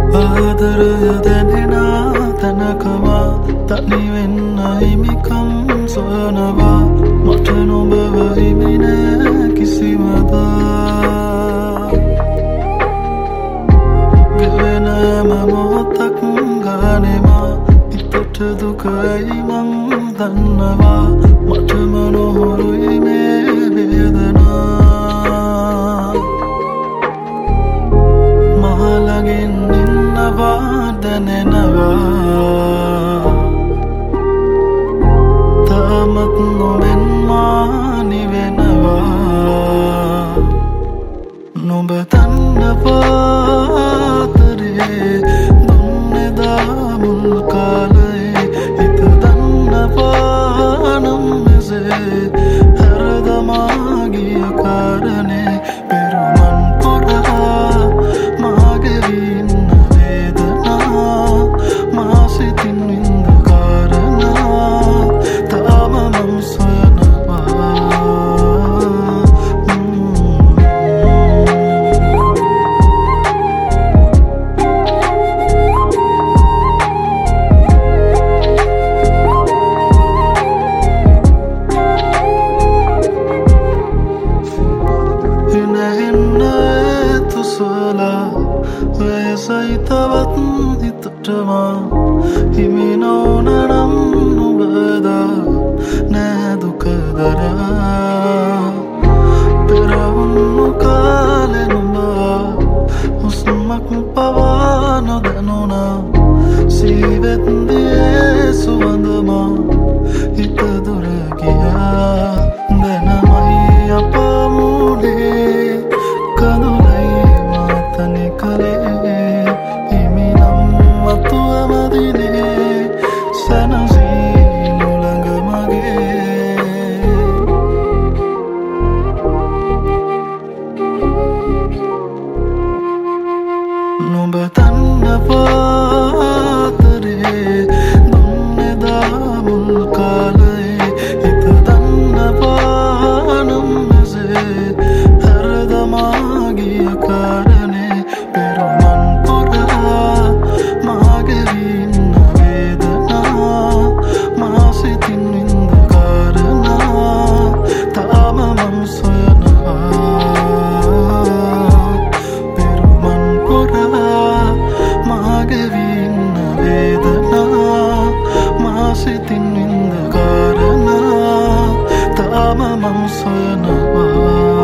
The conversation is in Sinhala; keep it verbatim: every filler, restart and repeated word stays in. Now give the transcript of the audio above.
ආදරය දැනෙනා තැනකවා තනිවෙන්න හිමිකම් සොයනවා මට නොබව හිමි නෑ කිසිවදා ගෙවෙන හැම මොහොතක් ගානෙමා හිතට දුකයි මං දන්නවා මටම නොහොරුයි මේ වේදනා මහලගෙන් ඉන්නවා දැනෙනවා තාමත් නොවෙන් මා නිවෙනවා නොබ තන්නපාතරේ දුන්නෙදා මුල් කාලයේ හිත දන්නවා නම් මෙසේ හැරදමා ගිය කාරණේ පෙරුමන් පුරා මාගේ ඉන්න වේදනා මා සිතින් විඳ කාරණා තාම මම සොයනවා සයිතවත් හිතටවා හිමි නොවනනම් නුබදා නෑ දුකදරා පෙරවුණු කාලෙ නුඹා හුස්මක් පවා නොදැනුණා සීවෙත්දියේ සුවඳමා හිත දුර ගියා දැනමයි අප මුඩේ කඳුලයි මාතනෙ කලේ නොබ තන්නපාතරේ දුන්නෙදා මුල් කාලයේ හිත දන්නවා නම් මෙසේ හැරදමා ගිය කාරණේ පෙරුමන් පුරා මාගේ ඉන්න වේදනා මා සිතින් විඳ කාරණා තාම මම සොයනවා සිතින් විඳ කාරණා තාම මම සොයනවා